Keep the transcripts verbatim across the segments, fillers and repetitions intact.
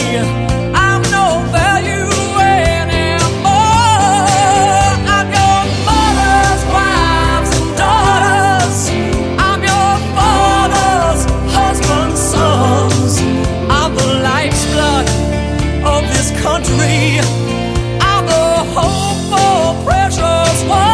I'm no value anymore. I'm your mother's wives and daughters. I'm your father's husbands, sons. I'm the lifeblood of this country. I'm the hope for precious ones.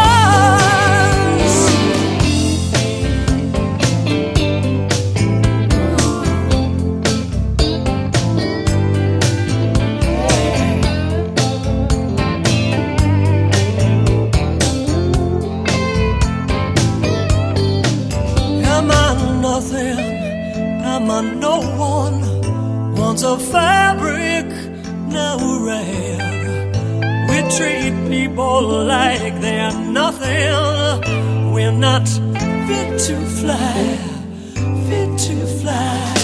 Am I nothing? Am I no one? Once a fabric, now a rag. We treat people like they're nothing. We're not fit to fly, fit to fly.